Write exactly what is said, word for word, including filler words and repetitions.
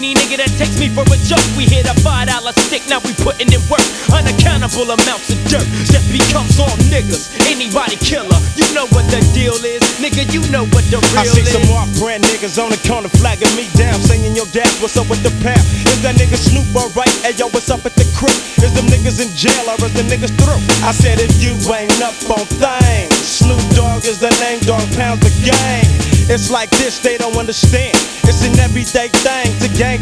Any nigga that takes me for a joke, we hit a five dollar stick, now we putting in work. Unaccountable amounts of dirt that becomes all niggas. Anybody killer, you know what the deal is. Nigga, you know what the real I see is. some off-brand niggas on the corner flagging me down, saying, yo, dad, what's up with the pound? Is that nigga Snoop alright? Hey, yo, what's up at the crib? Is them niggas in jail or is the niggas through? I said, if you ain't up on things, Snoop Dogg is the name, Dog Pound's the gang. It's like this, they don't understand. It's an everyday thing to gang